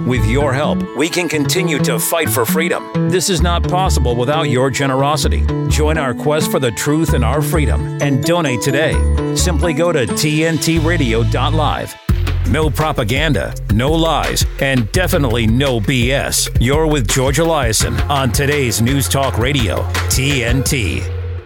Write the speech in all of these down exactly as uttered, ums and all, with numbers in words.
With your help, we can continue to fight for freedom. This is not possible without your generosity. Join our quest for the truth and our freedom and donate today. Simply go to T N T radio dot live. No propaganda, no lies, and definitely no B S. You're with George Eliason on today's News Talk Radio, T N T.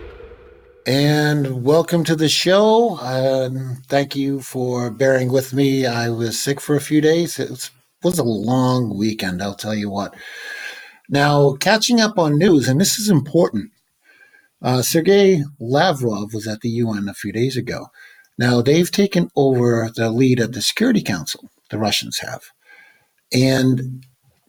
And welcome to the show. Um, thank you for bearing with me. I was sick for a few days. It was, was a long weekend, I'll tell you what. Now, catching up on news, and this is important. Uh, Sergei Lavrov was at the U N a few days ago. Now, they've taken over the lead at the Security Council, the Russians have. And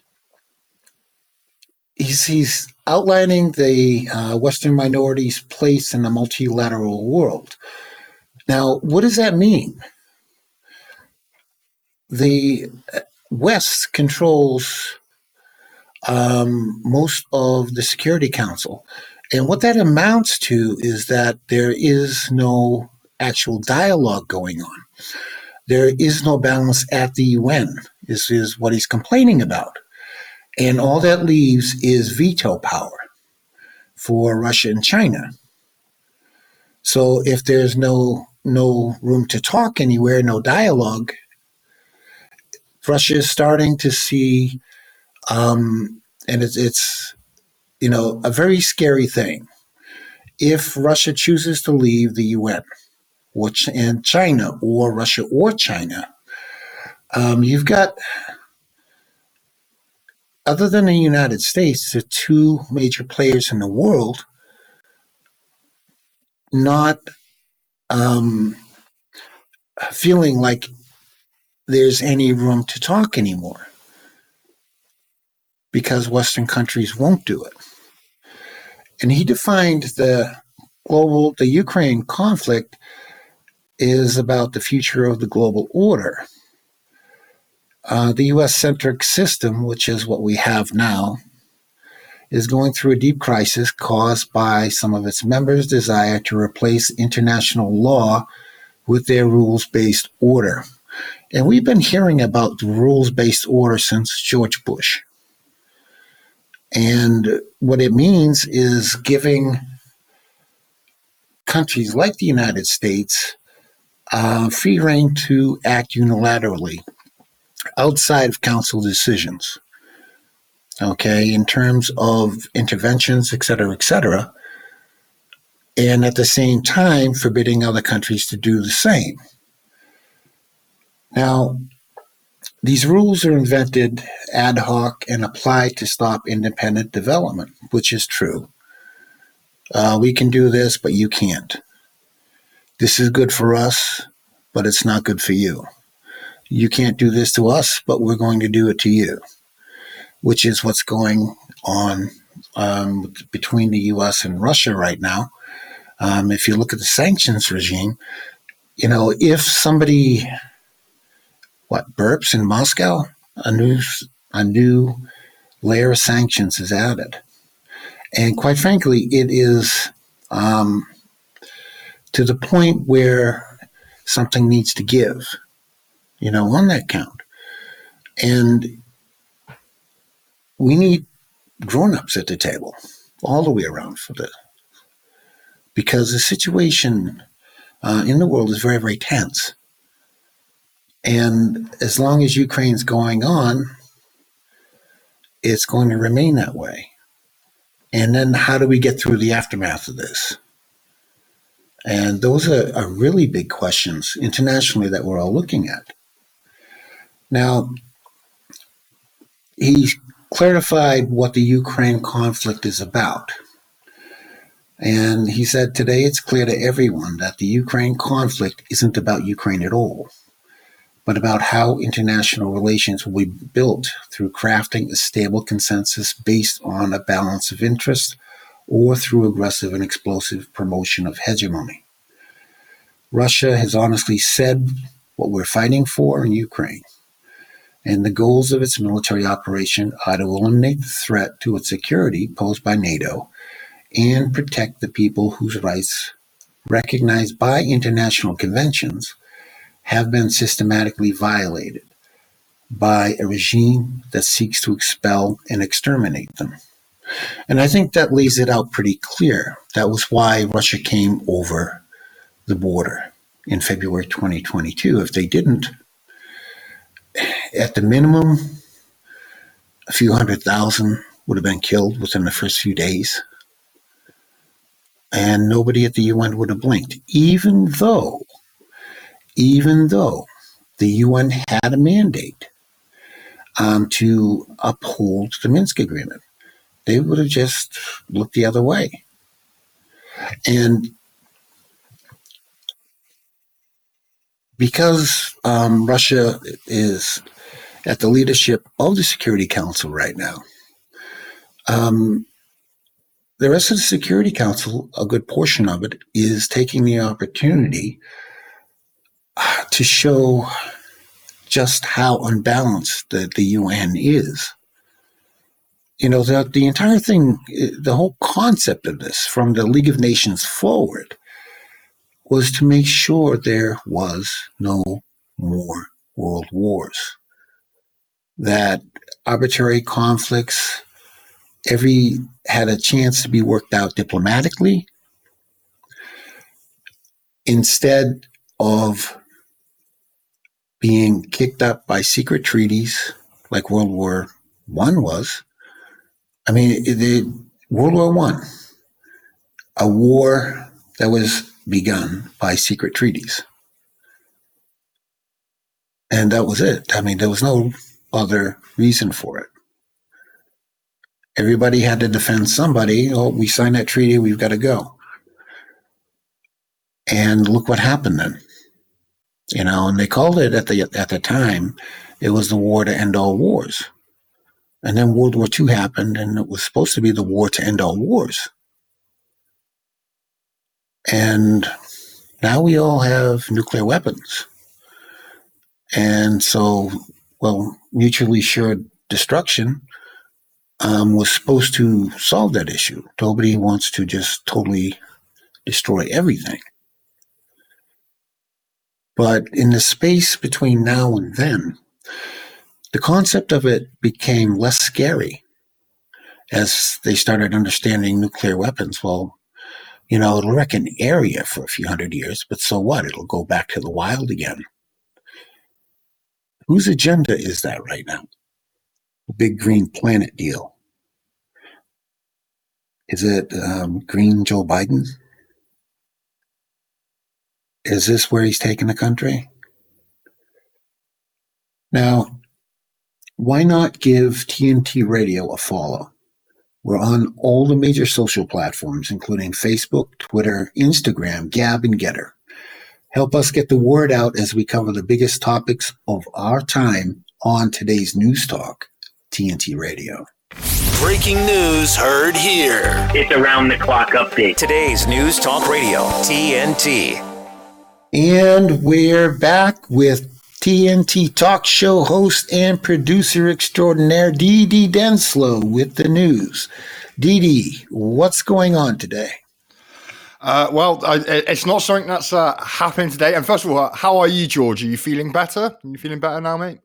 he's, he's outlining the uh, Western minorities' place in the multilateral world. Now, what does that mean? The West controls um, most of the Security Council. And what that amounts to is that there is no actual dialogue going on. There is no balance at the U N, this is what he's complaining about. And all that leaves is veto power for Russia and China. So if there's no no room to talk anywhere, no dialogue, Russia is starting to see, um, and it's, it's, you know, a very scary thing. If Russia chooses to leave the U N, or Ch- and China, or Russia or China, um, you've got, other than the United States, the two major players in the world not um, feeling like there's any room to talk anymore because Western countries won't do it. And he defined the global, the Ukraine conflict is about the future of the global order. Uh, the U S-centric system, which is what we have now, is going through a deep crisis caused by some of its members' desire to replace international law with their rules-based order. And we've been hearing about the rules-based order since George Bush. And what it means is giving countries like the United States uh, free rein to act unilaterally outside of council decisions, okay, in terms of interventions, et cetera, et cetera, and at the same time forbidding other countries to do the same. Now, these rules are invented ad hoc and applied to stop independent development, which is true. Uh, we can do this, but you can't. This is good for us, but it's not good for you. You can't do this to us, but we're going to do it to you, which is what's going on um, between the U S and Russia right now. Um, if you look at the sanctions regime, you know, if somebody, what, burps in Moscow, a new, a new layer of sanctions is added. And quite frankly, it is um, to the point where something needs to give, you know, on that count. And we need grown-ups at the table all the way around for this. Because the situation uh, in the world is very, very tense. And as long as Ukraine's going on, it's going to remain that way. And then how do we get through the aftermath of this? And those are, are really big questions internationally that we're all looking at. Now, he clarified what the Ukraine conflict is about. And he said, today it's clear to everyone that the Ukraine conflict isn't about Ukraine at all, but about how international relations will be built through crafting a stable consensus based on a balance of interest or through aggressive and explosive promotion of hegemony. Russia has honestly said what we're fighting for in Ukraine, and the goals of its military operation are to eliminate the threat to its security posed by NATO and protect the people whose rights, recognized by international conventions, have been systematically violated. by a regime that seeks to expel and exterminate them. And I think that lays it out pretty clear. That was why Russia came over the border in February twenty twenty-two. If they didn't, at the minimum, a few hundred thousand would have been killed within the first few days. And nobody at the U N would have blinked, even though, even though the U N had a mandate um, to uphold the Minsk Agreement. They would have just looked the other way. And because um, Russia is at the leadership of the Security Council right now, um, the rest of the Security Council, a good portion of it, is taking the opportunity to show just how unbalanced the, the U N is. You know, the, the entire thing, the whole concept of this from the League of Nations forward was to make sure there was no more world wars, that arbitrary conflicts every had a chance to be worked out diplomatically instead of being kicked up by secret treaties like World War One was. I mean, the World War One, a war that was begun by secret treaties. And that was it. I mean, there was no other reason for it. Everybody had to defend somebody. Oh, we signed that treaty, we've got to go. And look what happened then. You know, and they called it at the at the time, it was the war to end all wars. And then World War Two happened, and it was supposed to be the war to end all wars. And now we all have nuclear weapons. And so, well, mutually assured destruction um, was supposed to solve that issue. Nobody wants to just totally destroy everything. But in the space between now and then, the concept of it became less scary as they started understanding nuclear weapons. Well, you know, it'll wreck an area for a few hundred years, but so what? It'll go back to the wild again. Whose agenda is that right now? The big green planet deal. Is it um, green Joe Biden? Is this where he's taking the country? Now, why not give T N T Radio a follow? We're on all the major social platforms, including Facebook, Twitter, Instagram, Gab, and Getter. Help us get the word out as we cover the biggest topics of our time on today's News Talk, T N T Radio. Breaking news heard here. It's around the clock update. Today's News Talk Radio, T N T. And we're back with T N T talk show host and producer extraordinaire Dee Dee Denslow with the news. Dee Dee, what's going on today? Uh, well, I, it's not something that's uh, happening today. And first of all, how are you, George? Are you feeling better? Are you feeling better now, mate?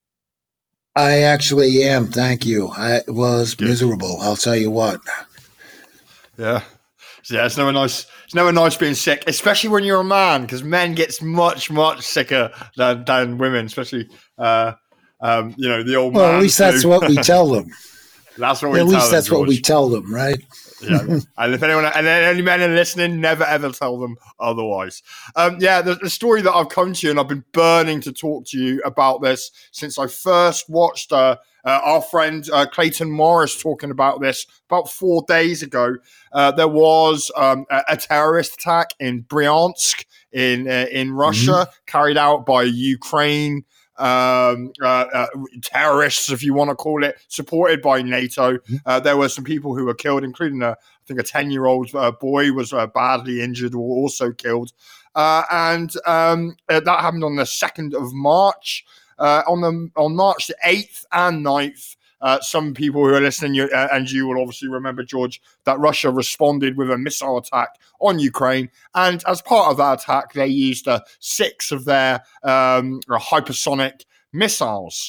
I actually am, thank you. I was Good. miserable, I'll tell you what. Yeah. Yeah, it's never nice. It's never nice being sick, especially when you're a man, because men gets much, much sicker than, than women, especially, uh, um, you know, the old well, man. At least that's what we tell them. That's what we at tell them. At least that's George. what we tell them, right? Yeah, and if anyone, and any men are listening, never ever tell them otherwise. Um, yeah, the, the story that I've come to you, and I've been burning to talk to you about this since I first watched uh, uh, our friend uh, Clayton Morris talking about this about four days ago. Uh, there was um, a, a terrorist attack in Bryansk in uh, in Russia, mm-hmm. carried out by Ukraine. Um, uh, uh, terrorists, if you want to call it, supported by NATO. Uh, there were some people who were killed, including a, I think a ten-year-old uh, boy was uh, badly injured or also killed. Uh, and um, uh, that happened on the second of March. Uh, on the on March the eighth and ninth, uh, some people who are listening, you, uh, and you will obviously remember, George, that Russia responded with a missile attack on Ukraine. And as part of that attack, they used uh, six of their um, hypersonic missiles.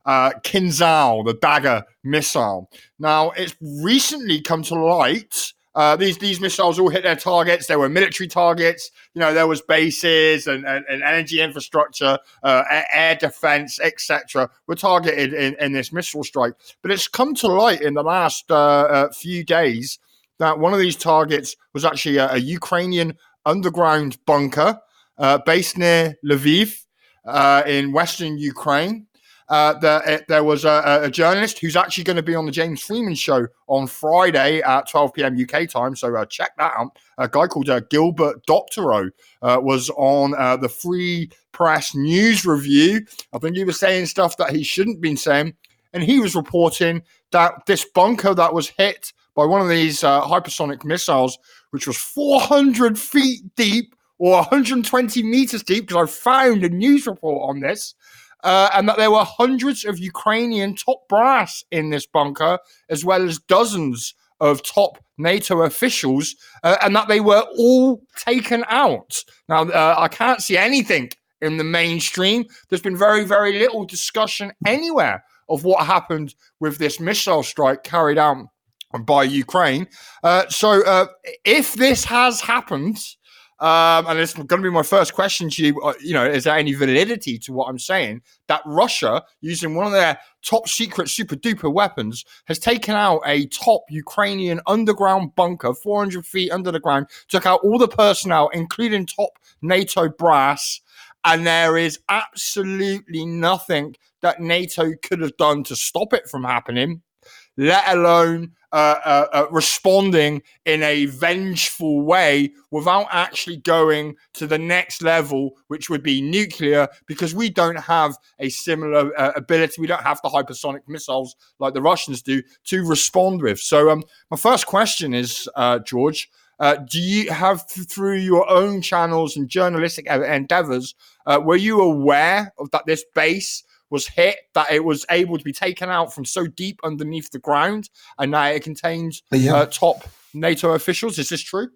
uh, Kinzhal, the Dagger missile. Now, it's recently come to light. Uh, these these missiles all hit their targets. There were military targets. You know, there was bases and, and, and energy infrastructure, uh, air defense, et cetera were targeted in, in this missile strike. But it's come to light in the last uh, uh, few days that one of these targets was actually a, a Ukrainian underground bunker uh, based near Lviv uh, in western Ukraine. Uh, there, there was a, a journalist who's actually going to be on the James Freeman show on Friday at twelve p.m. U K time, so uh, check that out. A guy called uh, Gilbert Doctorow uh, was on uh, the Free Press News Review. I think he was saying stuff that he shouldn't been saying, and he was reporting that this bunker that was hit by one of these uh, hypersonic missiles, which was four hundred feet deep or one hundred twenty meters deep, because I found a news report on this, Uh, and that there were hundreds of Ukrainian top brass in this bunker, as well as dozens of top NATO officials, uh, and that they were all taken out. Now, uh, I can't see anything in the mainstream. There's been very, very little discussion anywhere of what happened with this missile strike carried out by Ukraine. Uh, so uh, if this has happened, Um, and it's going to be my first question to you, uh, you know, is there any validity to what I'm saying, that Russia, using one of their top secret super duper weapons, has taken out a top Ukrainian underground bunker, four hundred feet under the ground, took out all the personnel, including top NATO brass, and there is absolutely nothing that NATO could have done to stop it from happening, let alone Uh, uh, uh, responding in a vengeful way without actually going to the next level, which would be nuclear, because we don't have a similar uh, ability. We don't have the hypersonic missiles like the Russians do to respond with. So um, my first question is, uh, George, uh, do you have, through your own channels and journalistic endeavors, uh, were you aware of that this base was hit, that it was able to be taken out from so deep underneath the ground, and now it contains yeah. uh, top NATO officials? Is this true?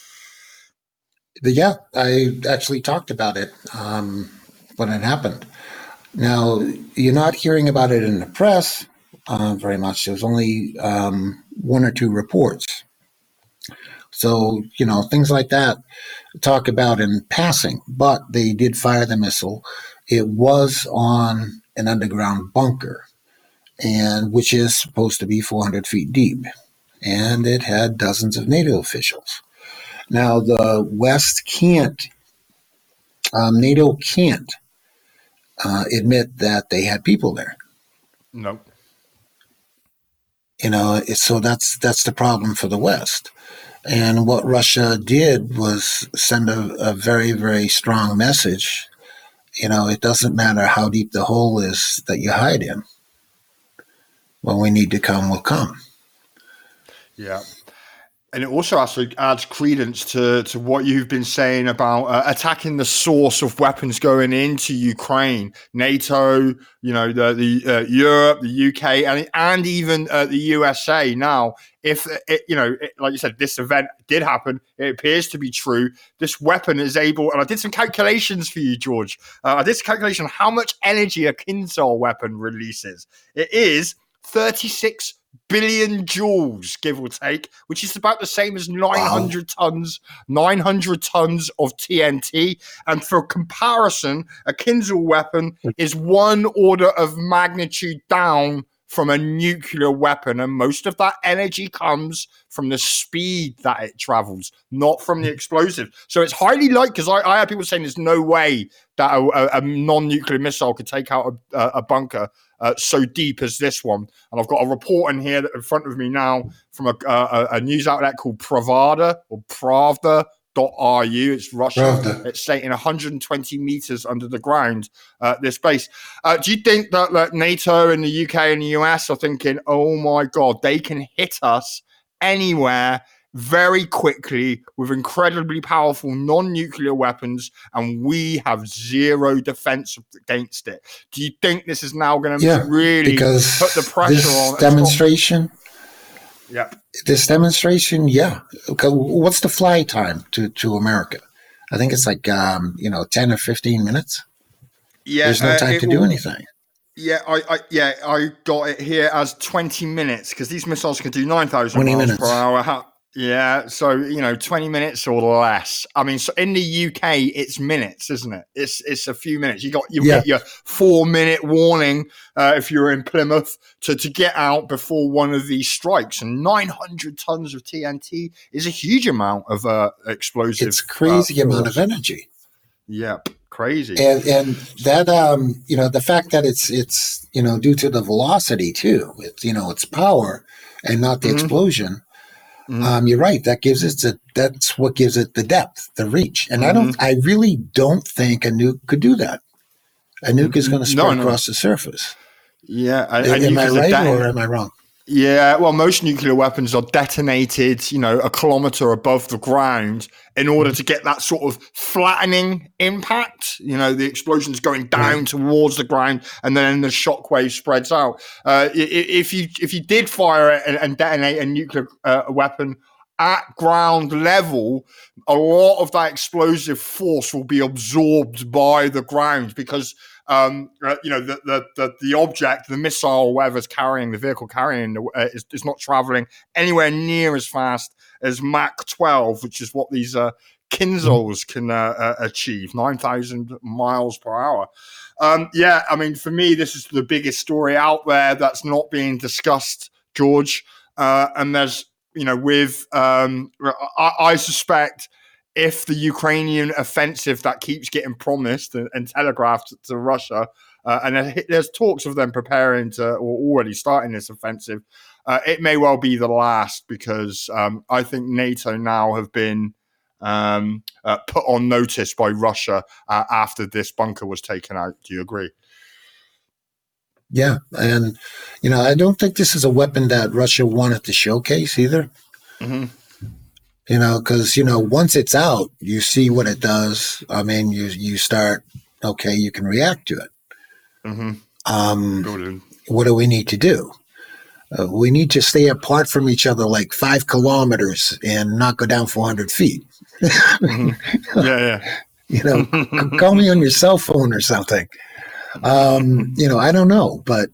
Yeah, I actually talked about it um, when it happened. Now, you're not hearing about it in the press uh, very much. There's only um, one or two reports. So, you know, things like that talk about in passing, but they did fire the missile. It was on an underground bunker, and which is supposed to be four hundred feet deep, and it had dozens of NATO officials. Now, the West can't, um, NATO can't uh, admit that they had people there. No. You know, so that's that's the problem for the West. And what Russia did was send a, a very, very strong message. You know, it doesn't matter how deep the hole is that you hide in. When we need to come, we'll come. Yeah. And it also actually adds credence to, to what you've been saying about uh, attacking the source of weapons going into Ukraine, NATO, you know, the, the uh, Europe, the U K, and and even uh, the U S A. Now, if it, you know, it, like you said, this event did happen, it appears to be true. This weapon is able, and I did some calculations for you, George. Uh, I did some calculation on how much energy a Kinzhal weapon releases. It is thirty-six billion joules, give or take, which is about the same as nine hundred wow. tons, nine hundred tons of T N T. And for comparison, a Kinzhal weapon is one order of magnitude down from a nuclear weapon, and most of that energy comes from the speed that it travels, not from the explosive. So it's highly likely, because I, I have people saying there's no way that a, a, a non-nuclear missile could take out a, a bunker uh, so deep as this one. And I've got a report in here that in front of me now from a, a, a news outlet called Pravda or Pravda. .ru, it's Russian. Pravda. It's stating one hundred twenty meters under the ground, uh, this base. Uh, do you think that, that NATO and the U K and the U S are thinking, oh my God, they can hit us anywhere very quickly with incredibly powerful non-nuclear weapons, and we have zero defense against it? Do you think this is now going to yeah, really put the pressure this on? Demonstration. Yep. This demonstration, yeah. Okay, what's the fly time to, to America? I think it's like, um, you know, ten or fifteen minutes. Yeah. There's no time uh, to will, do anything. Yeah, I, I yeah, I got it here as twenty minutes because these missiles can do nine thousand miles minutes. per hour. How, yeah, so you know, twenty minutes or less. I mean, so in the U K, it's minutes, isn't it? It's it's a few minutes. You got you Yeah. get your four minute warning uh, if you're in Plymouth to to get out before one of these strikes. And nine hundred tons of T N T is a huge amount of uh, explosive. It's crazy uh, amount of force. energy. Yep, crazy. And and that um you know the fact that it's it's you know due to the velocity too, it's you know its power and not the Mhm. explosion. Mhm. Um, you're right. That gives it the that's what gives it the depth, the reach. And I don't, I really don't think a nuke could do that. A nuke is going to spread No, no. across the surface. Yeah, and, and Am I nuclear's a right deton- or am I wrong? Yeah, well, most nuclear weapons are detonated, you know, a kilometer above the ground in order to get that sort of flattening impact. You know, the explosion's going down towards the ground, and then the shockwave spreads out. Uh, i- i- if you if you did fire it and, and detonate a nuclear uh, weapon at ground level, a lot of that explosive force will be absorbed by the ground because. Um, uh, you know, the, the the the object, the missile, whatever's carrying the vehicle carrying, the, uh, is, is not traveling anywhere near as fast as Mach twelve, which is what these uh, Kinzels can uh, uh, achieve, nine thousand miles per hour. Um, yeah, I mean, for me, this is the biggest story out there that's not being discussed, George. Uh, and there's, you know, with um, I, I suspect. If the Ukrainian offensive that keeps getting promised and, and telegraphed to Russia, uh, and there's talks of them preparing to or already starting this offensive, uh, it may well be the last because um, I think NATO now have been um, uh, put on notice by Russia uh, after this bunker was taken out. Do you agree? Yeah. And, you know, I don't think this is a weapon that Russia wanted to showcase either. Mm-hmm. You know, because, you know, once it's out, you see what it does. I mean, you you start, okay, you can react to it. Mm-hmm. Um, what do we need to do? Uh, we need to stay apart from each other like five kilometers and not go down four hundred feet. Mm-hmm. Yeah, yeah. You know, c- call me on your cell phone or something. Um, you know, I don't know, but,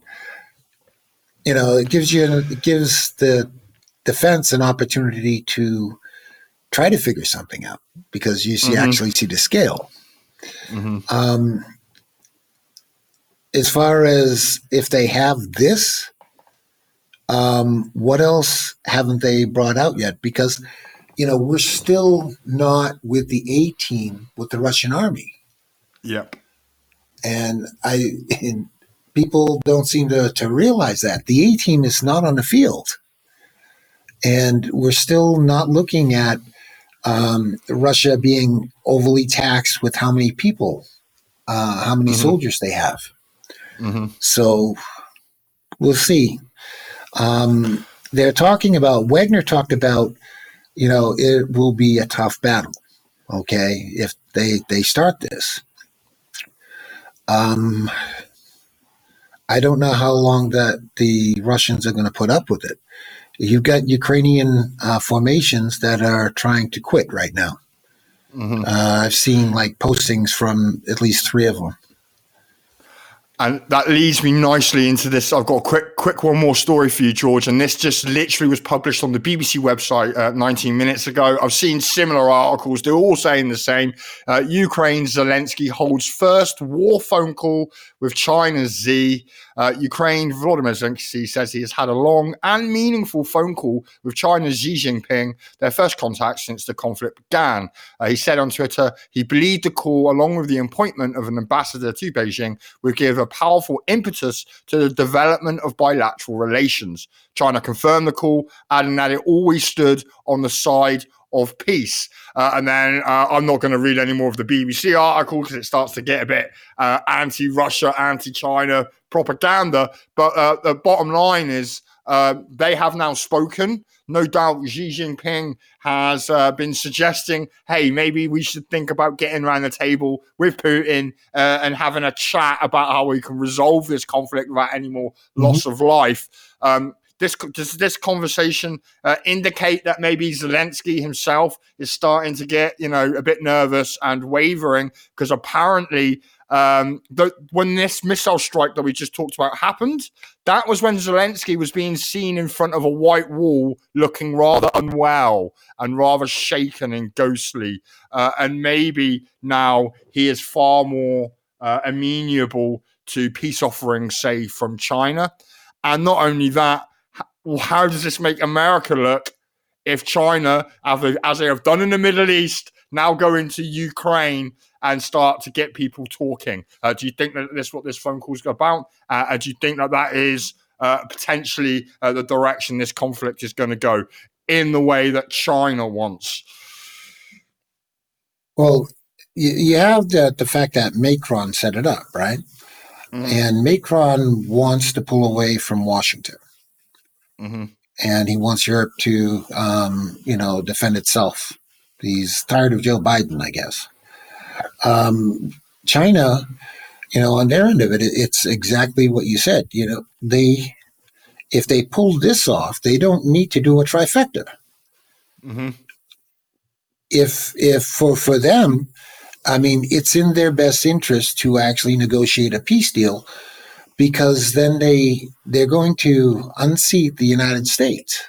you know, it gives you, it gives the defense an opportunity to try to figure something out because you see, Mm-hmm. actually see the scale. Mm-hmm. Um, as far as if they have this, um, what else haven't they brought out yet? Because, you know, we're still not with the A team with the Russian army. Yep. And I, and people don't seem to, to realize that the A team is not on the field. And we're still not looking at um, Russia being overly taxed with how many people, uh, how many Mm-hmm. soldiers they have. Mm-hmm. So we'll see. Um, they're talking about, Wagner talked about, you know, it will be a tough battle, okay, if they, they start this. Um, I don't know how long that the Russians are going to put up with it. You've got Ukrainian uh, formations that are trying to quit right now. Mm-hmm. Uh, I've seen like postings from at least three of them. And that leads me nicely into this. I've got a quick, quick one more story for you, George. And this just literally was published on the B B C website uh, nineteen minutes ago. I've seen similar articles. They're all saying the same. Uh, Ukraine Zelensky holds first war phone call with China's Xi. Uh, Ukraine Volodymyr Zelensky says he has had a long and meaningful phone call with China's Xi Jinping, their first contact since the conflict began. Uh, he said on Twitter, he believed the call, along with the appointment of an ambassador to Beijing, would give a powerful impetus to the development of bilateral relations. China confirmed the call, adding that it always stood on the side of peace. Uh, and then uh, I'm not going to read any more of the B B C article because it starts to get a bit uh, anti-Russia, anti-China propaganda. But uh, the bottom line is uh, they have now spoken. No doubt Xi Jinping has uh, been suggesting, hey, maybe we should think about getting around the table with Putin uh, and having a chat about how we can resolve this conflict without any more mm-hmm. loss of life. Um, This, does this conversation uh, indicate that maybe Zelensky himself is starting to get, you know, a bit nervous and wavering? Because apparently um, the, when this missile strike that we just talked about happened, that was when Zelensky was being seen in front of a white wall looking rather unwell and rather shaken and ghostly. Uh, and maybe now he is far more uh, amenable to peace offerings, say, from China. And not only that, how does this make America look if China, as they have done in the Middle East, now go into Ukraine and start to get people talking? Uh, do you think that this is what this phone call is about? Uh, do you think that that is uh, potentially uh, the direction this conflict is going to go in the way that China wants? Well, you, you have the, the fact that Macron set it up, right? Mm-hmm. And Macron wants to pull away from Washington. Mm-hmm. And he wants Europe to, um, you know, defend itself. He's tired of Joe Biden, I guess. Um, China, you know, on their end of it, it's exactly what you said. You know, they, if they pull this off, they don't need to do a trifecta. Mm-hmm. If, if for, for them, I mean, it's in their best interest to actually negotiate a peace deal, because then they, they're going to unseat the United States.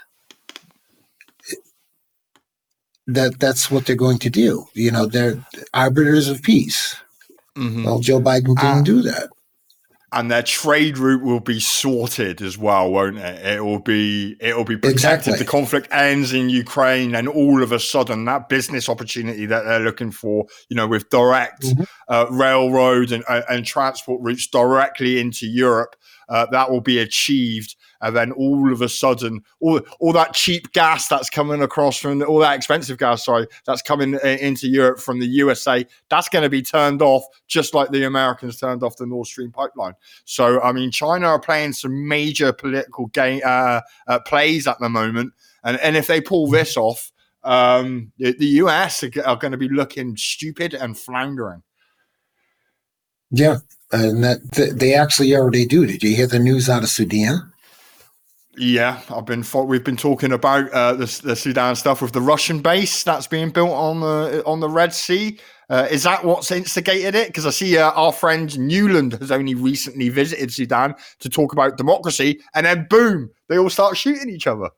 That that's what they're going to do. You know, they're arbiters of peace. Mm-hmm. Well, Joe Biden didn't uh, do that. And their trade route will be sorted as well, won't it? It will be it will be protected. Exactly. The conflict ends in Ukraine, and all of a sudden, that business opportunity that they're looking for, you know, with direct mm-hmm. uh, railroad and, uh, and transport routes directly into Europe, uh, that will be achieved. And then all of a sudden, all all that cheap gas that's coming across from the, all that expensive gas, sorry, that's coming into Europe from the U S A, that's going to be turned off, just like the Americans turned off the Nord Stream pipeline. So, I mean, China are playing some major political game uh, uh, plays at the moment, and and if they pull this off, um, the, the U S are, are going to be looking stupid and floundering. Yeah, and that th- they actually already do. Did you hear the news out of Sudan? Yeah, I've been. We've been talking about uh, the, the Sudan stuff with the Russian base that's being built on the on the Red Sea. Uh, is that what's instigated it? Because I see uh, our friend Newland has only recently visited Sudan to talk about democracy, and then boom, they all start shooting each other.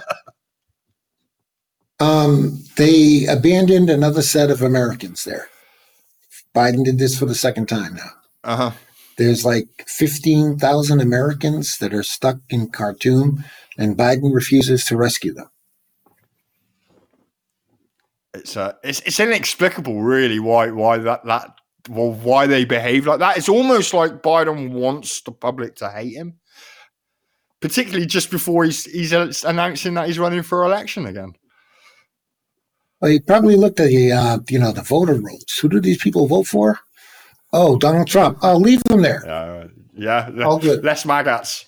um, they abandoned another set of Americans there. Biden did this for the second time now. Uh huh. There's like fifteen thousand Americans that are stuck in Khartoum, and Biden refuses to rescue them. It's uh, it's it's inexplicable, really, why why that that well why they behave like that. It's almost like Biden wants the public to hate him, particularly just before he's he's announcing that he's running for election again. Well, he probably looked at the uh, you know the voter rolls. Who do these people vote for? Oh, Donald Trump. I'll leave them there. Uh, yeah, all good. Less maggots.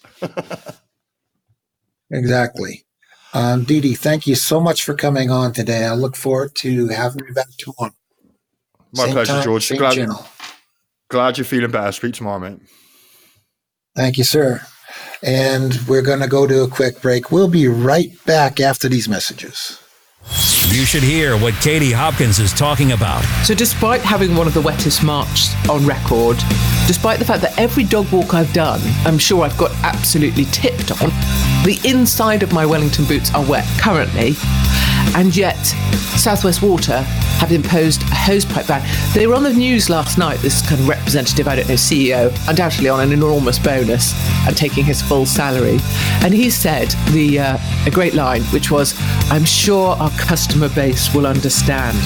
Exactly. Um, Dee Dee, thank you so much for coming on today. I look forward to having you back to on. My same pleasure, time, George. Glad, glad you're feeling better. Speak tomorrow, mate. Thank you, sir. And we're going to go to a quick break. We'll be right back after these messages. You should hear what Katie Hopkins is talking about. So despite having one of the wettest March on record, despite the fact that every dog walk I've done, I'm sure I've got absolutely tipped on, the inside of my Wellington boots are wet currently, and yet South West Water have imposed a hosepipe ban. They were on the news last night, this kind of representative, I don't know, C E O, undoubtedly on an enormous bonus and taking his full salary. And he said the uh, a great line, which was, "I'm sure our customer base will understand."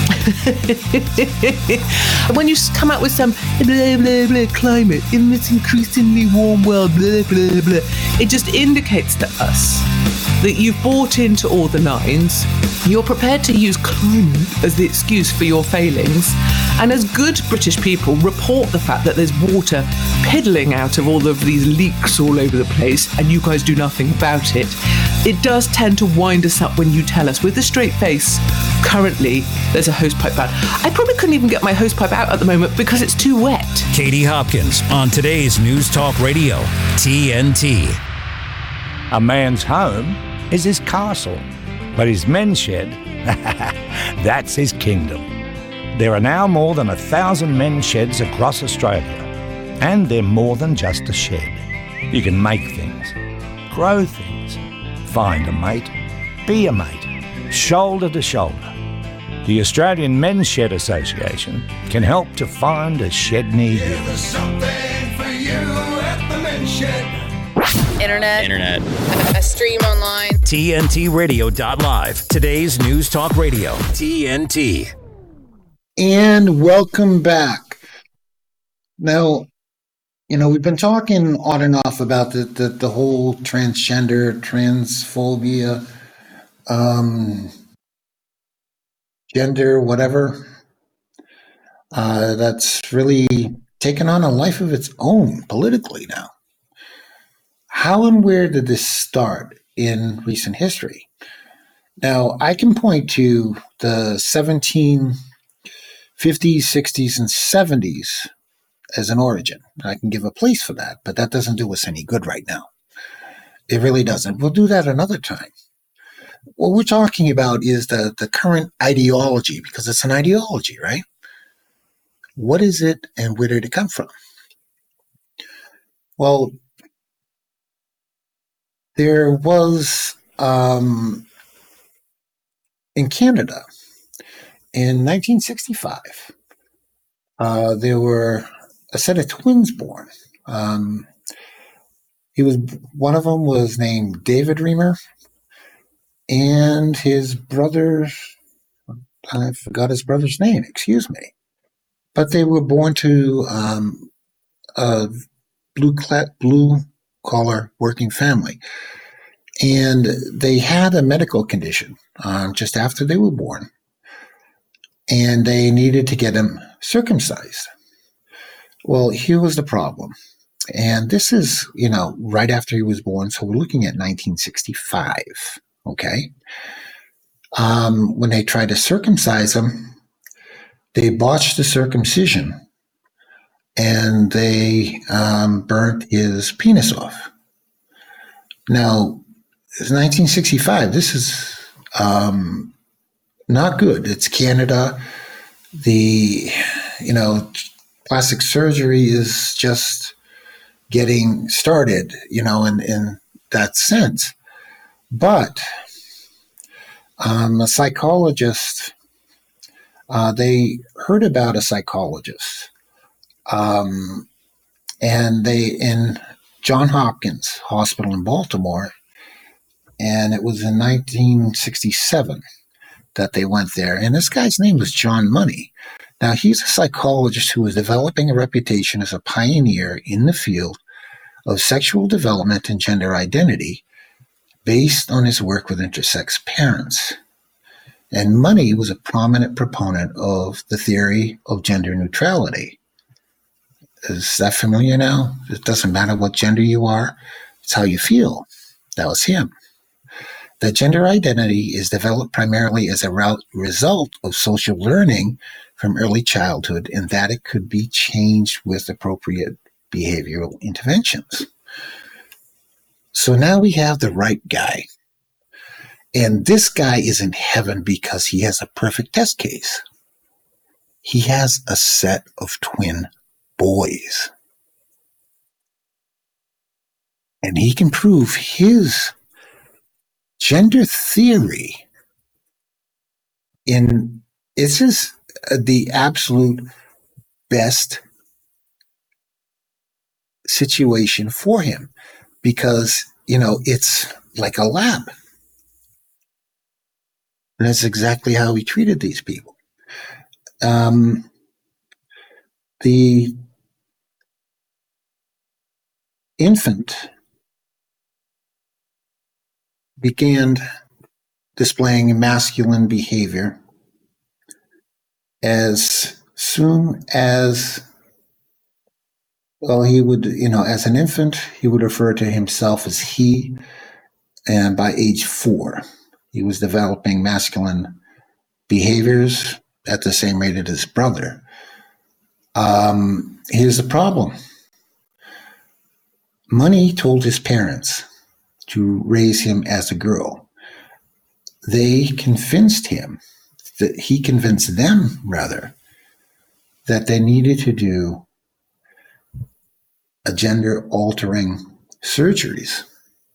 And when you come out with some blah, blah, blah, climate in this increasingly warm world, blah, blah, blah, it just indicates to us that you've bought into all the nines, you're prepared to use climate as the excuse for your failings, and as good British people report the fact that there's water piddling out of all of these leaks all over the place, and you guys do nothing about it. It does tend to wind us up when you tell us with a straight face, currently there's a hosepipe ban. I probably couldn't even get my hosepipe out at the moment because it's too wet. Katie Hopkins on today's News Talk Radio, T N T. A man's home is his castle, but his men's shed, that's his kingdom. There are now more than a thousand men's sheds across Australia. And they're more than just a shed. You can make things, grow things, find a mate, be a mate, shoulder to shoulder. The Australian Men's Shed Association can help to find a shed near you. There's something for you at the Men's Shed. Internet. Internet. A stream online. T N T radio dot live. Today's News Talk Radio. T N T. And welcome back. Now, you know, we've been talking on and off about the, the, the whole transgender, transphobia, um, gender, whatever. Uh, that's really taken on a life of its own politically now. How and where did this start in recent history? Now, I can point to the seventeen fifties, sixties, and seventies as an origin. I can give a place for that, but that doesn't do us any good right now. It really doesn't. We'll do that another time. What we're talking about is the, the current ideology, because it's an ideology, right? What is it and where did it come from? Well, there was, um, in Canada, in nineteen sixty-five, uh, there were a set of twins born. Um, he was one of them was named David Reimer, and his brother, I forgot his brother's name, excuse me. But they were born to um, a blue blue collar working family, and they had a medical condition um, just after they were born, and they needed to get him circumcised. Well, here was the problem. And this is, you know, right after he was born. So we're looking at nineteen sixty-five, okay? Um, when they tried to circumcise him, they botched the circumcision and they um, burnt his penis off. Now, it's nineteen sixty-five. This is um, not good. It's Canada. The, you know, plastic surgery is just getting started, you know, in, in that sense. But um, a psychologist, uh, they heard about a psychologist, um, and they in Johns Hopkins Hospital in Baltimore, and it was in nineteen sixty-seven that they went there. And this guy's name was John Money. Now, he's a psychologist who was developing a reputation as a pioneer in the field of sexual development and gender identity based on his work with intersex parents. And Money was a prominent proponent of the theory of gender neutrality. Is that familiar now? It doesn't matter what gender you are, it's how you feel. That was him. The gender identity is developed primarily as a result of social learning from early childhood, and that it could be changed with appropriate behavioral interventions. So now we have the right guy. And this guy is in heaven because he has a perfect test case. He has a set of twin boys. And he can prove his gender theory in, this is the absolute best situation for him because, you know, it's like a lab. And that's exactly how he treated these people. Um, the infant began displaying masculine behavior as soon as, well, he would, you know, as an infant, he would refer to himself as he, and by age four, he was developing masculine behaviors at the same rate as his brother. Um, here's the problem. Money told his parents to raise him as a girl. They convinced him, that he convinced them, rather, that they needed to do a gender-altering surgeries.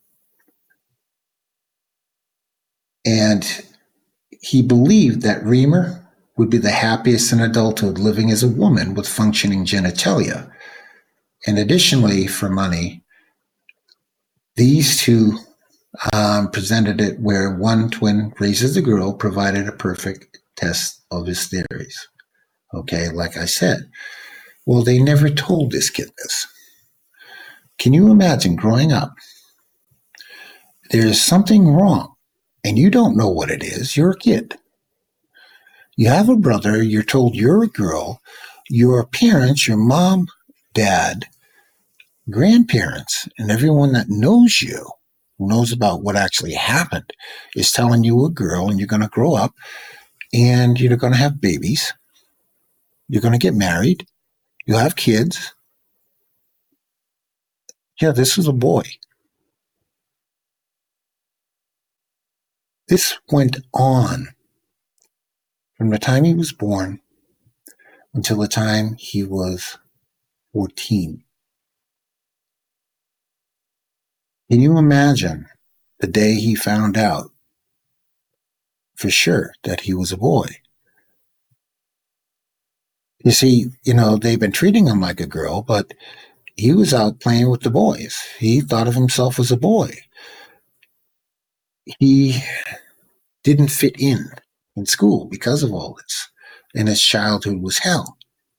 And he believed that Remer would be the happiest in adulthood living as a woman with functioning genitalia. And additionally, for money, these two um, presented it where one twin raises a girl, provided a perfect test of his theories. Okay, like I said. Well, they never told this kid this. Can you imagine growing up? There's something wrong, and you don't know what it is. You're a kid. You have a brother, you're told you're a girl, your parents, your mom, dad, grandparents, and everyone that knows you, who knows about what actually happened, is telling you a girl and you're going to grow up and you're going to have babies. You're going to get married. You'll have kids. Yeah, this was a boy. This went on from the time he was born until the time he was fourteen. Can you imagine the day he found out for sure that he was a boy? You see, you know, they've been treating him like a girl, but he was out playing with the boys. He thought of himself as a boy. He didn't fit in in school because of all this, and his childhood was hell.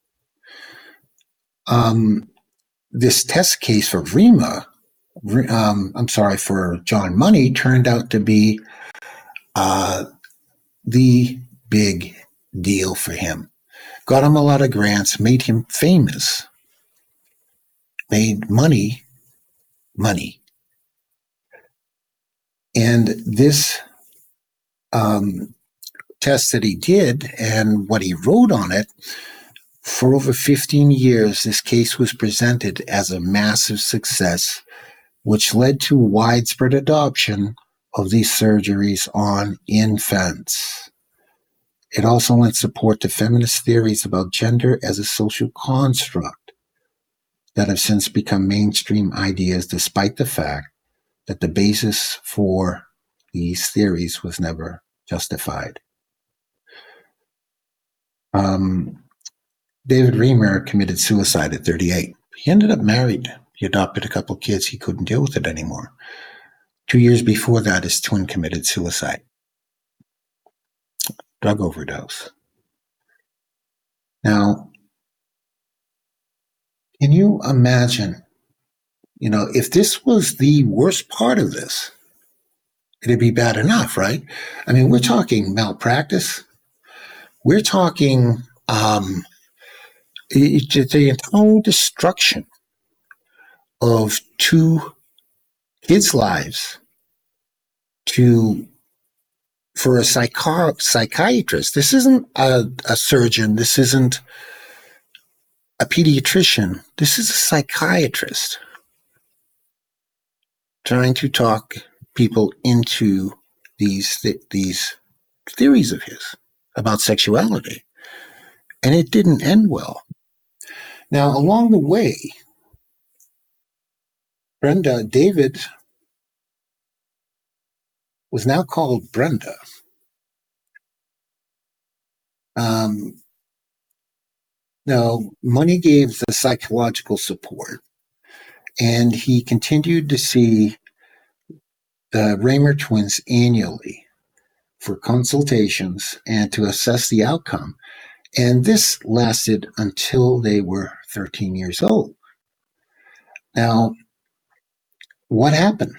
Um, this test case for Remer, um, I'm sorry, for John Money, turned out to be uh, the big deal for him. Got him a lot of grants, made him famous, made money, money. And this um, test that he did and what he wrote on it, for over fifteen years, this case was presented as a massive success, which led to widespread adoption of these surgeries on infants. It also lent support to feminist theories about gender as a social construct that have since become mainstream ideas, despite the fact that the basis for these theories was never justified. Um, David Remer committed suicide at thirty-eight. He ended up married. He adopted a couple kids. He couldn't deal with it anymore. Two years before that, his twin committed suicide. Drug overdose. Now, can you imagine, you know, if this was the worst part of this, it'd be bad enough, right? I mean, we're talking malpractice. We're talking um, it, the entire destruction of two kids' lives to for a psycho- psychiatrist. This isn't a, a surgeon. This isn't a pediatrician. This is a psychiatrist trying to talk people into these th- these theories of his about sexuality. And it didn't end well. Now, along the way, Brenda, David was now called Brenda. Um, now, Money gave the psychological support, and he continued to see the Remer twins annually for consultations and to assess the outcome. And this lasted until they were thirteen years old. Now, what happened?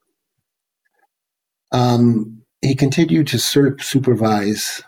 Um, he continued to sur- supervise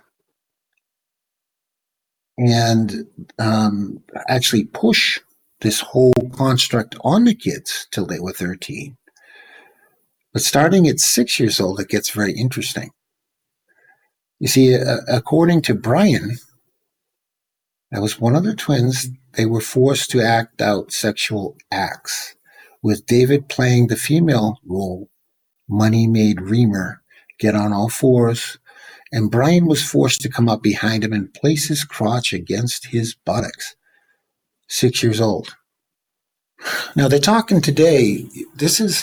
and um, actually push this whole construct on the kids till they were thirteen. But starting at six years old, it gets very interesting. You see, uh, according to Brian, that was one of the twins, they were forced to act out sexual acts, with David playing the female role. Money made Remer get on all fours and Brian was forced to come up behind him and place his crotch against his buttocks. Six years old. Now, they're talking today, this is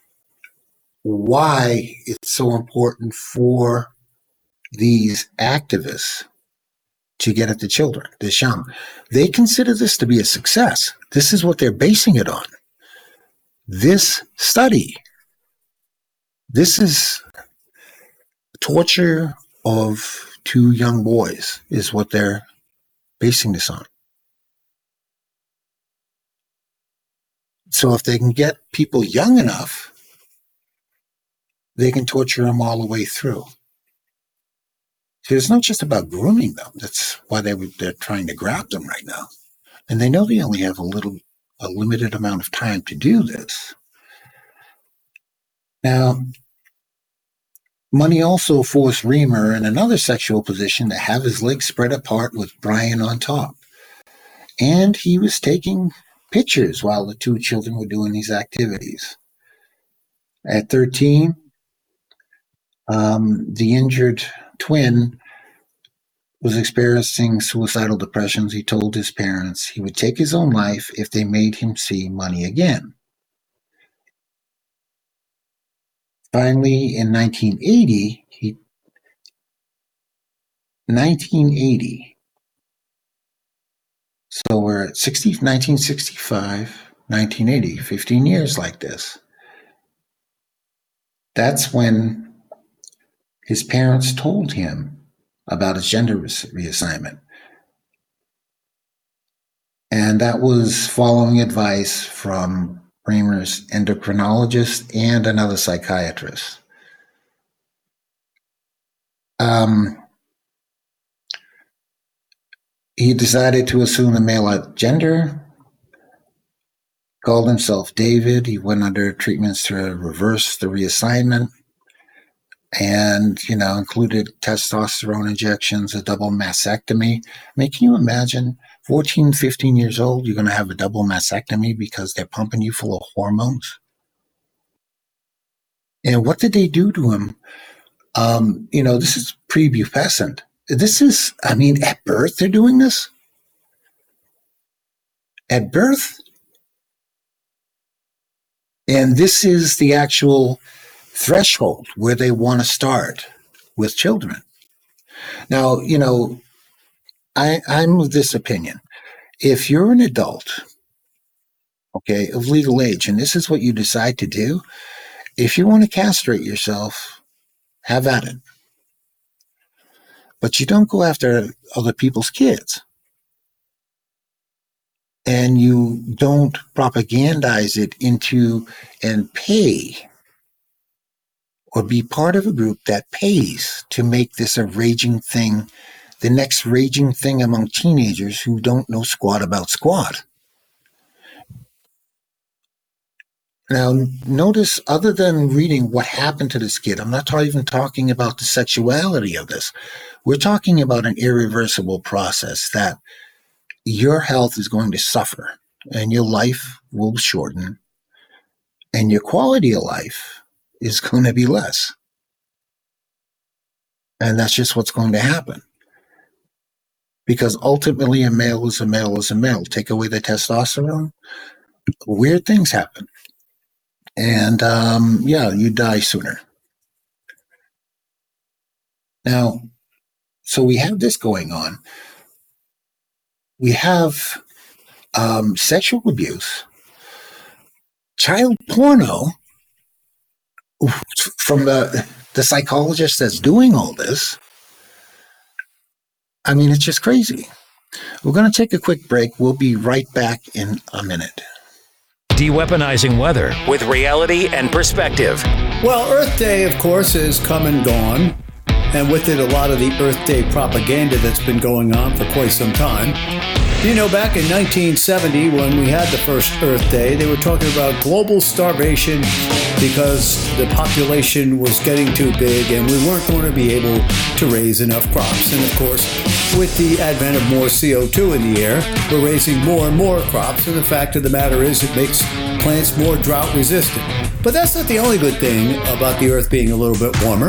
why it's so important for these activists to get at the children, this young. They consider this to be a success. This is what they're basing it on. This study, this is torture of two young boys is what they're basing this on. So if they can get people young enough, they can torture them all the way through. So it's not just about grooming them. That's why they were, they're trying to grab them right now. And they know they only have a little, a limited amount of time to do this. Now, Money also forced Reamer in another sexual position to have his legs spread apart with Brian on top. And he was taking pictures while the two children were doing these activities. At thirteen, um, the injured twin was experiencing suicidal depressions. He told his parents he would take his own life if they made him see Money again. Finally, in nineteen eighty, he nineteen eighty. So we're at sixty, nineteen sixty-five, nineteen eighty, fifteen years like this. That's when his parents told him about his gender reassignment. And that was following advice from Reamer's endocrinologist and another psychiatrist. Um, he decided to assume the male gender, called himself David. He went under treatments to reverse the reassignment and, you know, included testosterone injections, a double mastectomy. I mean, can you imagine fourteen, fifteen years old, you're going to have a double mastectomy because they're pumping you full of hormones? And what did they do to him? Um, you know, this is prepubescent. This is, I mean, at birth they're doing this? At birth? And this is the actual threshold where they want to start with children. Now, you know, I, I'm of this opinion. If you're an adult, okay, of legal age, and this is what you decide to do, if you want to castrate yourself, have at it. But you don't go after other people's kids. And you don't propagandize it into and pay or be part of a group that pays to make this a raging thing, the next raging thing among teenagers who don't know squat about squat. Now, notice, other than reading what happened to this kid, I'm not even talking about the sexuality of this. We're talking about an irreversible process that your health is going to suffer and your life will shorten and your quality of life is going to be less. And that's just what's going to happen. Because ultimately a male is a male is a male. Take away the testosterone, weird things happen. And um, yeah, you die sooner. Now, so we have this going on. We have um, sexual abuse, child porno from the, the psychologist that's doing all this. I mean, it's just crazy. We're going to take a quick break. We'll be right back in a minute. De-weaponizing weather with reality and perspective. Well, Earth Day, of course, is come and gone. And with it, a lot of the Earth Day propaganda that's been going on for quite some time. You know, back in nineteen seventy, when we had the first Earth Day, they were talking about global starvation because the population was getting too big and we weren't going to be able to raise enough crops. And of course, with the advent of more C O two in the air, we're raising more and more crops. And the fact of the matter is it makes plants more drought resistant. But that's not the only good thing about the Earth being a little bit warmer.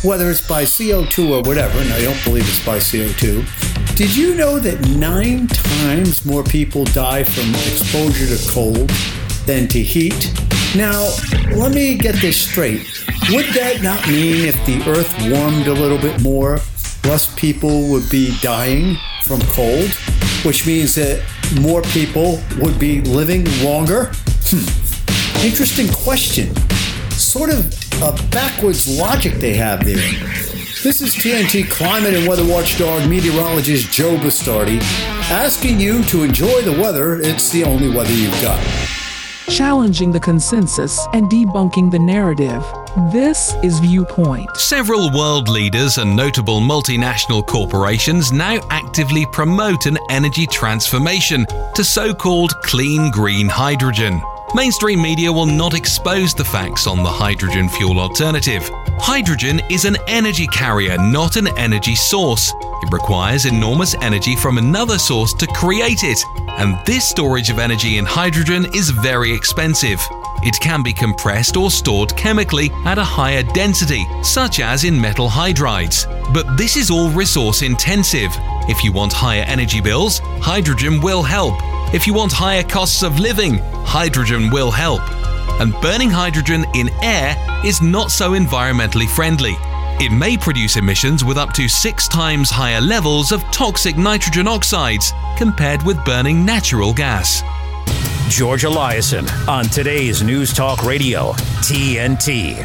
whether it's by C O two or whatever, and I don't believe it's by C O two, did you know that nine times more people die from exposure to cold than to heat? Now, let me get this straight. Would that not mean if the Earth warmed a little bit more, less people would be dying from cold, which means that more people would be living longer? Hmm. Interesting question. Sort of a backwards logic they have there. This is T N T climate and weather watchdog meteorologist Joe Bastardi asking you to enjoy the weather. It's the only weather you've got. Challenging the consensus and debunking the narrative. This is Viewpoint. Several world leaders and notable multinational corporations now actively promote an energy transformation to so-called clean green hydrogen. Mainstream media will not expose the facts on the hydrogen fuel alternative. Hydrogen is an energy carrier, not an energy source. It requires enormous energy from another source to create it, and this storage of energy in hydrogen is very expensive. It can be compressed or stored chemically at a higher density, such as in metal hydrides. But this is all resource intensive. If you want higher energy bills, hydrogen will help. If you want higher costs of living, hydrogen will help. And burning hydrogen in air is not so environmentally friendly. It may produce emissions with up to six times higher levels of toxic nitrogen oxides compared with burning natural gas. George Eliason on today's News Talk Radio, T N T.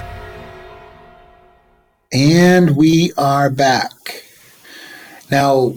And we are back. Now,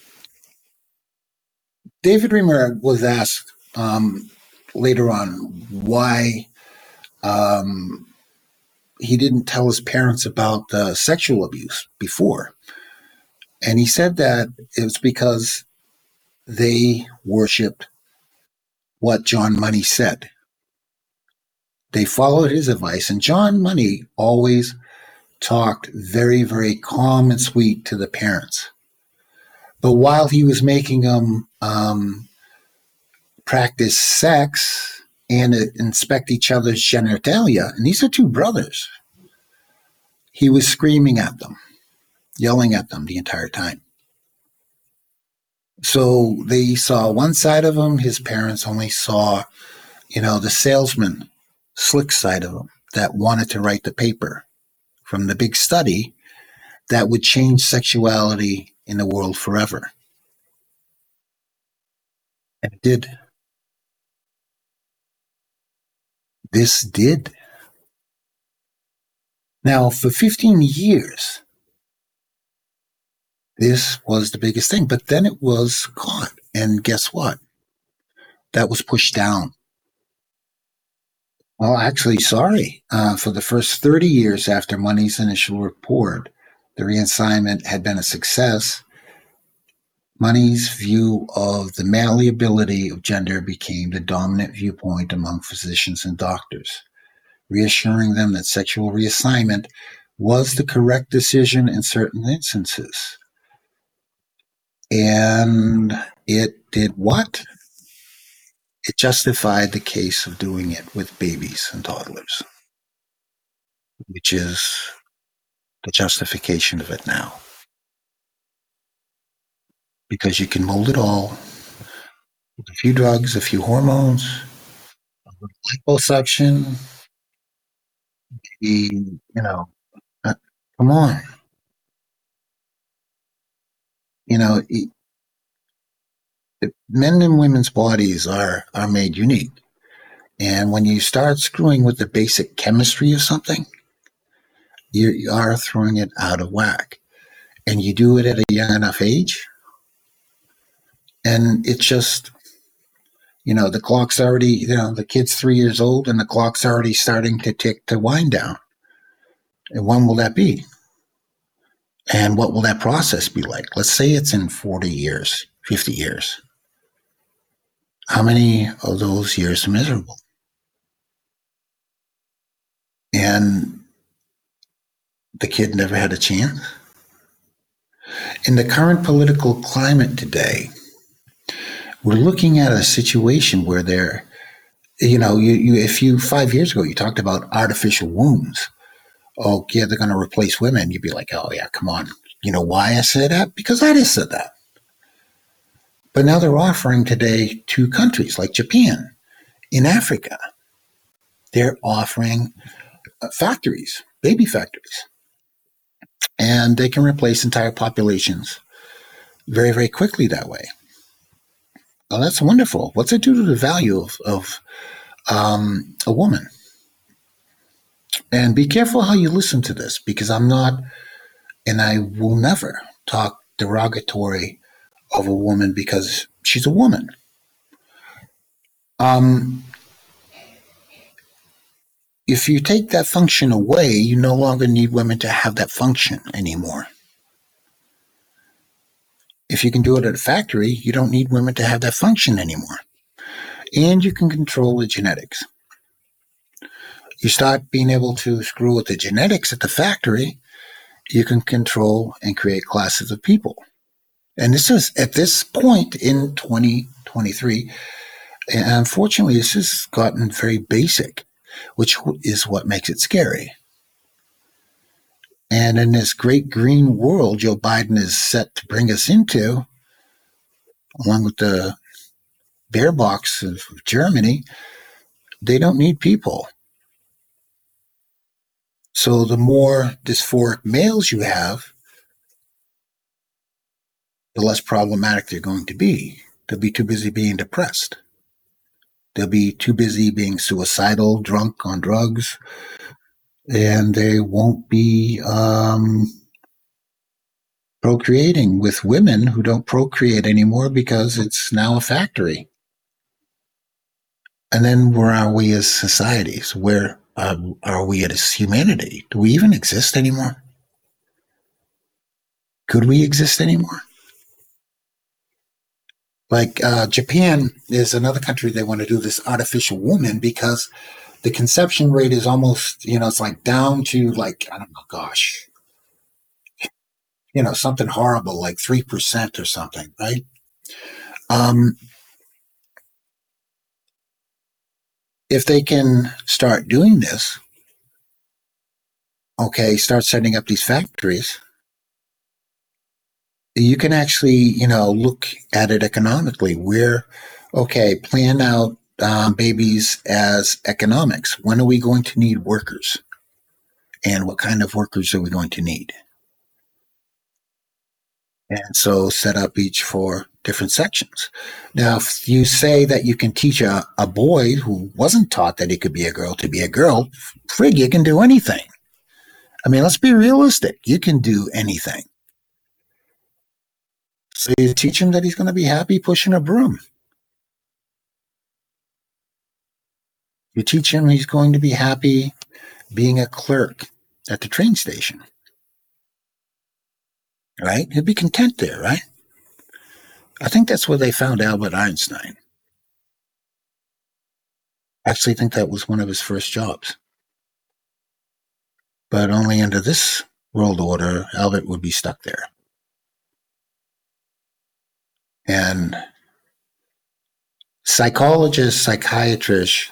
David Reimer was asked um, later on why um, he didn't tell his parents about uh, sexual abuse before. And he said that it was because they worshipped what John Money said. They followed his advice, and John Money always talked very, very calm and sweet to the parents. But while he was making them um, practice sex and uh, inspect each other's genitalia, and these are two brothers, he was screaming at them, yelling at them the entire time. So they saw one side of him. His parents only saw, you know, the salesman, slick side of him that wanted to write the paper from the big study that would change sexuality in the world forever. And it did. This did. Now, for fifteen years, this was the biggest thing, but then it was caught. And guess what? That was pushed down. Well, actually, sorry. Uh, for the first thirty years after Money's initial report, the reassignment had been a success. Money's view of the malleability of gender became the dominant viewpoint among physicians and doctors, reassuring them that sexual reassignment was the correct decision in certain instances. And it did what? It justified the case of doing it with babies and toddlers, which is the justification of it now. Because you can mold it all with a few drugs, a few hormones, a little liposuction, maybe, you know, uh, come on. You know, it, it, men and women's bodies are, are made unique. And when you start screwing with the basic chemistry of something, you, you are throwing it out of whack. And you do it at a young enough age, and it's just, you know, the clock's already, you know, the kid's three years old and the clock's already starting to tick to wind down. And when will that be? And what will that process be like? Let's say it's in forty years, fifty years. How many of those years are miserable? And the kid never had a chance? In the current political climate today, we're looking at a situation where there, you know, you, you if you, five years ago, you talked about artificial wombs oh, yeah, they're going to replace women, you'd be like, oh, yeah, come on. You know why I said that? Because I just said that. But now they're offering today to countries like Japan, in Africa, they're offering uh, factories, baby factories. And they can replace entire populations very, very quickly that way. Oh, that's wonderful. What's it do to the value of, of um, a woman? And be careful how you listen to this, because I'm not, and I will never talk derogatory of a woman because she's a woman. Um, if you take that function away, you no longer need women to have that function anymore. If you can do it at a factory, you don't need women to have that function anymore. And you can control the genetics. You start being able to screw with the genetics at the factory, you can control and create classes of people. And this is at this point in twenty twenty-three, and unfortunately, this has gotten very basic, which is what makes it scary. And in this great green world Joe Biden is set to bring us into, along with the bear box of Germany, they don't need people. So the more dysphoric males you have, the less problematic they're going to be. They'll be too busy being depressed. They'll be too busy being suicidal, drunk on drugs, and they won't be um, procreating with women who don't procreate anymore because it's now a factory. And then where are we as societies? Where uh, are we as humanity? Do we even exist anymore? Could we exist anymore? Like uh, Japan is another country they want to do this artificial woman because the conception rate is almost, you know, it's like down to like, I don't know, gosh, you know, something horrible like three percent or something, right? Um, if they can start doing this, okay, start setting up these factories, you can actually, you know, look at it economically where, okay, plan out um, babies as economics. When are we going to need workers? And what kind of workers are we going to need? And so set up each for different sections. Now, if you say that you can teach a, a boy who wasn't taught that he could be a girl to be a girl, frig, you can do anything. I mean, let's be realistic. You can do anything. So you teach him that he's going to be happy pushing a broom. You teach him he's going to be happy being a clerk at the train station. Right? He'll be content there, right? I think that's where they found Albert Einstein. I actually think that was one of his first jobs. But only under this world order, Albert would be stuck there. And psychologist, psychiatrist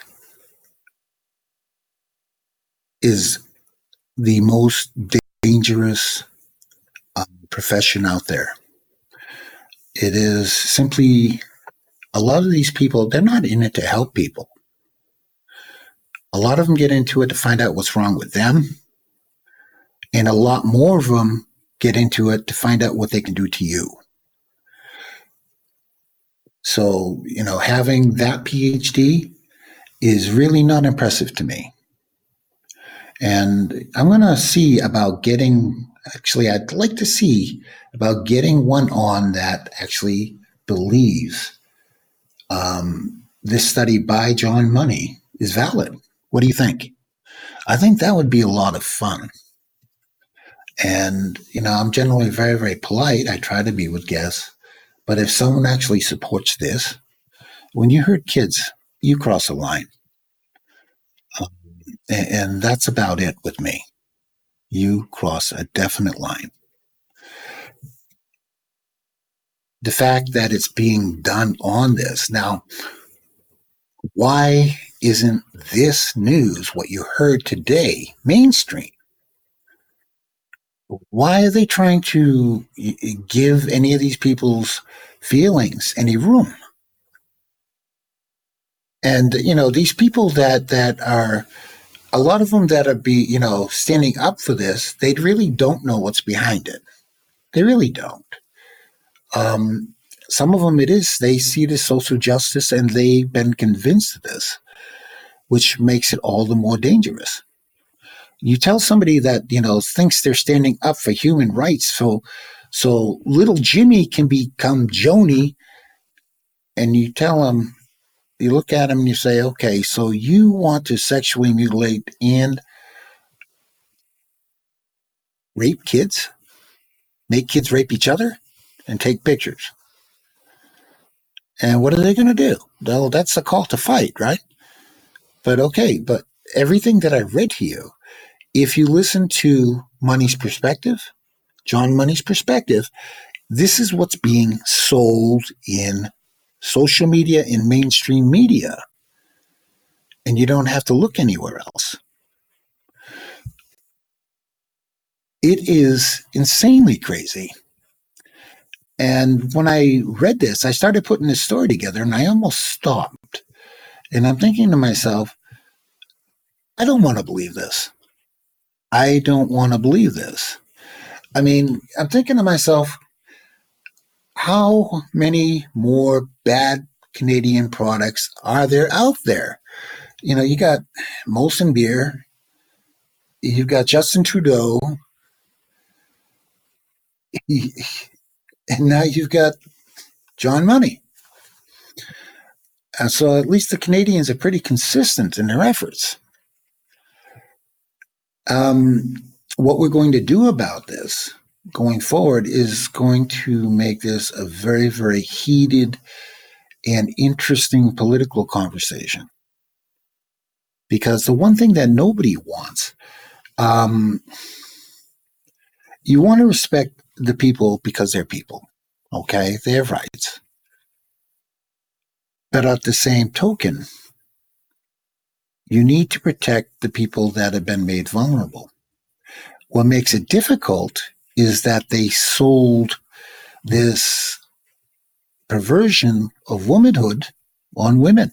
is the most dangerous um, profession out there. It is simply, a lot of these people, they're not in it to help people. A lot of them get into it to find out what's wrong with them. And a lot more of them get into it to find out what they can do to you. So, you know, having that P H D is really not impressive to me. And I'm going to see about getting, actually, I'd like to see about getting one on that actually believes um, this study by John Money is valid. What do you think? I think that would be a lot of fun. And, you know, I'm generally very, very polite. I try to be with guests. But if someone actually supports this, when you hurt kids, you cross a line. Um, and, and that's about it with me. You cross a definite line. The fact that it's being done on this. Now, why isn't this news, what you heard today, mainstream? Why are they trying to give any of these people's feelings any room? And, you know, these people that, that are, a lot of them that are be, you know, standing up for this, they really don't know what's behind it. They really don't. Um, some of them it is, they see it as social justice and they've been convinced of this, which makes it all the more dangerous. You tell somebody that, you know, thinks they're standing up for human rights, so so little Jimmy can become Joni, and you tell them, you look at him and you say, okay, so you want to sexually mutilate and rape kids, make kids rape each other, and take pictures. And what are they going to do? Well, that's a call to fight, right? But okay, but everything that I read to you, if you listen to Money's perspective, John Money's perspective, this is what's being sold in social media, in mainstream media. And you don't have to look anywhere else. It is insanely crazy. And when I read this, I started putting this story together and I almost stopped. And I'm thinking to myself, I don't want to believe this. I don't want to believe this. I mean, I'm thinking to myself, how many more bad Canadian products are there out there? You know, you got Molson Beer, you've got Justin Trudeau, and now you've got John Money. And so at least the Canadians are pretty consistent in their efforts. Um, what we're going to do about this going forward is going to make this a very, very heated and interesting political conversation. Because the one thing that nobody wants, um, you want to respect the people because they're people, okay? They have rights. But at the same token, you need to protect the people that have been made vulnerable. What makes it difficult is that they sold this perversion of womanhood on women.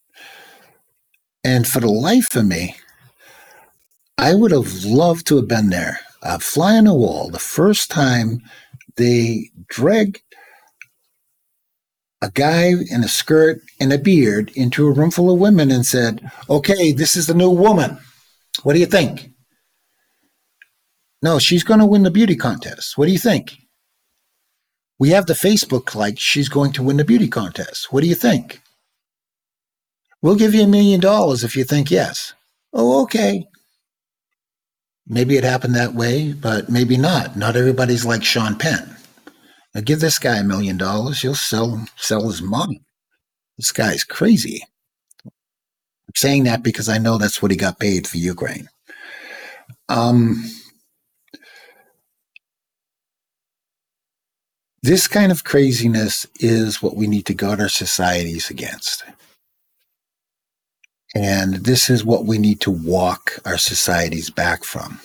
And for the life of me, I would have loved to have been there, a fly on the wall, the first time they dragged a guy in a skirt and a beard into a room full of women and said, okay, this is the new woman. What do you think? No, she's going to win the beauty contest. What do you think? We have the Facebook like she's going to win the beauty contest. What do you think? We'll give you a million dollars if you think yes. Oh, okay. Maybe it happened that way, but maybe not. Not everybody's like Sean Penn. Now give this guy a million dollars, he'll sell sell his mom. This guy's crazy. I'm saying that because I know that's what he got paid for Ukraine. Um, this kind of craziness is what we need to guard our societies against. And this is what we need to walk our societies back from.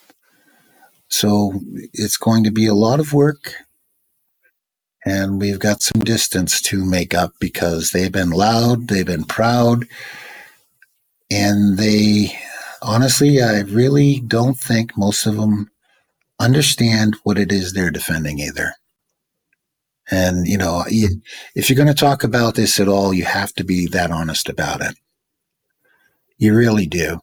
So it's going to be a lot of work. And we've got some distance to make up because they've been loud, they've been proud, and they, honestly, I really don't think most of them understand what it is they're defending either. And, you know, if you're going to talk about this at all, you have to be that honest about it. You really do.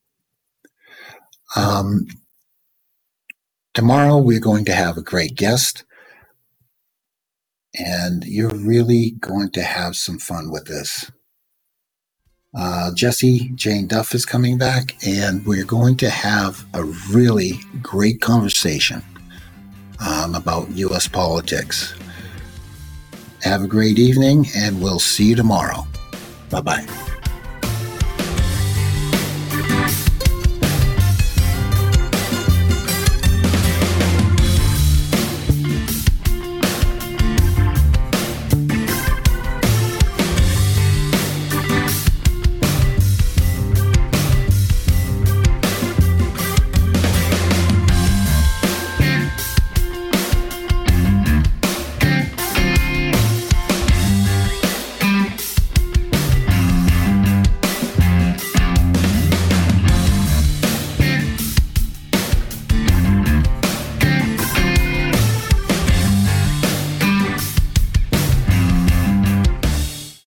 Um, tomorrow, we're going to have a great guest. And you're really going to have some fun with this. Uh, Jesse Jane Duff is coming back, and we're going to have a really great conversation um, about U S politics. Have a great evening, and we'll see you tomorrow. Bye-bye.